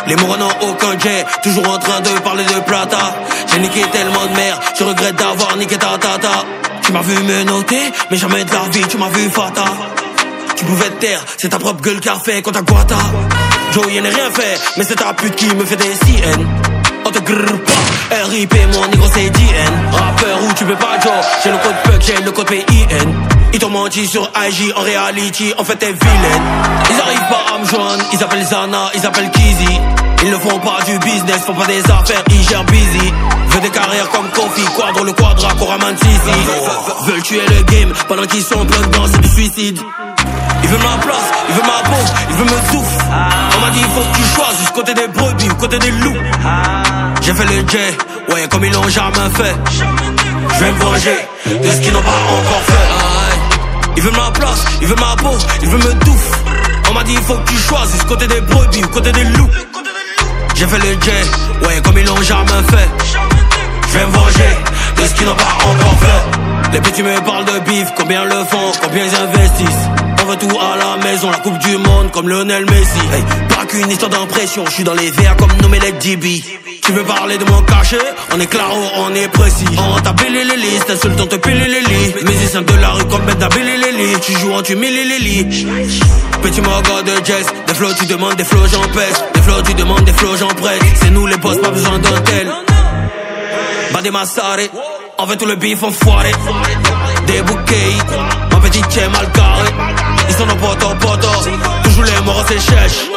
Les morons n'ont aucun jet, toujours en train de parler de plata. J'ai niqué tellement de merde, je regrette d'avoir niqué ta tata. Tu m'as vu me noter, mais jamais de la vie tu m'as vu fata. Tu pouvais te taire, c'est ta propre gueule qui a fait quand t'as guata. Joe y'en a rien fait, mais c'est ta pute qui me fait des CN. On te grrr pas, RIP mon négro c'est DN. Rappeur où tu peux pas Joe, j'ai le code PUC, j'ai le code PIN. Ils t'ont menti sur IG, en reality, en fait t'es vilaine. Ils arrivent pas à me joindre, ils appellent Zana, ils appellent Kizzy. Ils ne font pas du business, font pas des affaires, ils gèrent busy. Veulent des carrières comme Kofi, Quadro le Quadra, Koraman Sisi. Veulent tuer le game, pendant qu'ils sont plein dedans, c'est du suicide. Ils veulent ma place, ils veulent ma peau, ils veulent me souffle. On m'a dit il faut que tu choisisses côté des brebis ou côté des loups. J'ai fait le jet, ouais comme ils l'ont jamais fait. Je vais me venger de ce qu'ils n'ont pas encore fait. Ils veulent ma place, ils veulent ma peau, ils veulent me douffe. On m'a dit il faut que tu choisisses côté des brebis ou côté des loups. J'ai fait le jet, ouais comme ils l'ont jamais fait. Je vais me venger de ce qu'ils n'ont pas encore fait. Les petits me parlent de bif, combien le font, combien ils investissent. On veut tout à la maison, la coupe du monde comme Lionel Messi. Hey, pas qu'une histoire d'impression, je suis dans les verts comme Nomelec DB. Tu veux parler de mon cachet, on est claro, on est précis. On t'a pilé les listes, t'insultant te pilé les lits. Musicien de la rue comme Ben t'as pilé les lits. Tu joues en tu mille les lits. Petit mogo de jazz, des flows tu demandes, des flows j'en pèse. Des flows tu demandes, des flows j'en prête. C'est nous les boss, pas besoin d'un tel. Badé Massaré, on veut tout le bif enfoiré. Des bouquets, un petit tien mal carré. Ils sont dans poto, toujours les morts c'est chèche.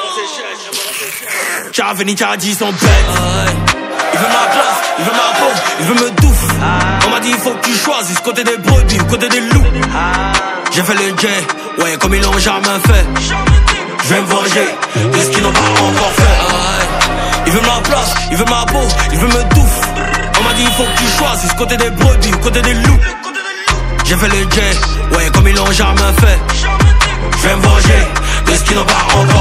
T'as venu, t'as dit son bête. Il veut ma place, il veut ma peau, il veut me douffe. On m'a dit il faut que tu choisisses côté des brebis ou côté des loups. J'ai fait le jet, ouais comme ils l'ont jamais fait. Je vais me venger de ce qu'ils n'ont pas encore fait. Il veut ma place, il veut ma peau, il veut me douffe. On m'a dit il faut que tu choisisses côté des brebis ou côté des loups. J'ai fait le jet, ouais comme ils l'ont jamais fait. Je vais me venger de ce qu'ils n'ont pas encore fait.